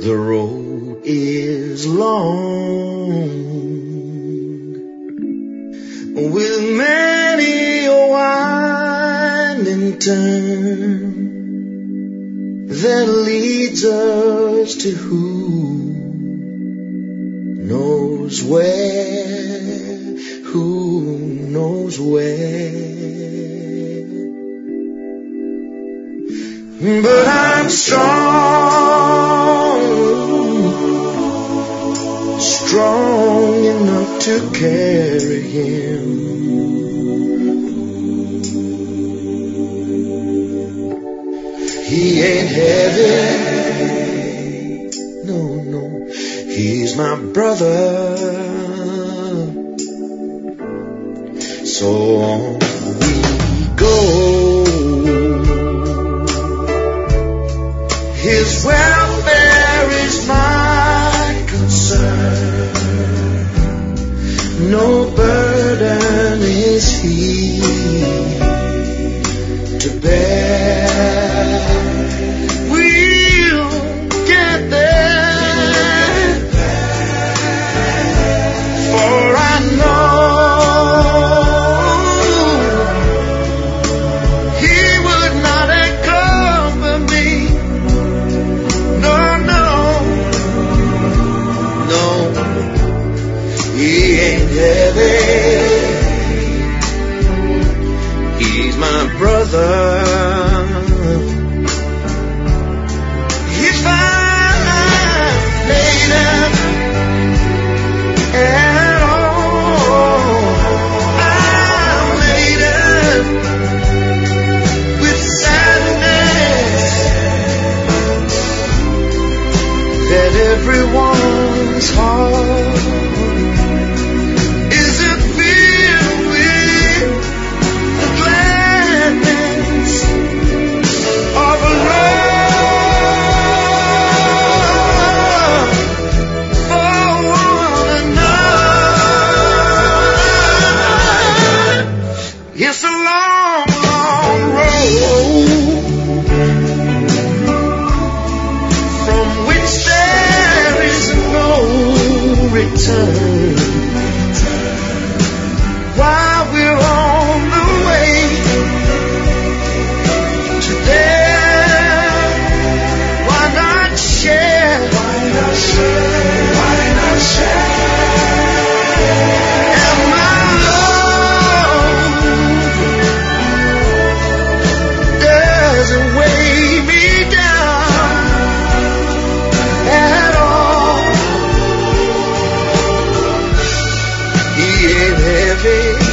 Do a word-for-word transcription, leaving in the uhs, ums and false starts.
The road is long, with many a winding turn that leads us to who knows where, who knows where. But I'm strong, strong enough to carry him. He ain't heavy, no, no, he's my brother. So on we go. His welfare is my concern. No burden is he to bear. We'll get there, for I know he would not encumber me. No, no, no, he ain't heavy. He's my brother. He's fine, lady, at all. I'm laden with sadness that everyone's heart isn't filled with the gladness of a love for one another. It's a long, long road from which there is no return. While we're on the way to there, why not share? Why not share? Why not share? And my love doesn't weigh me down at all. He ain't heavy.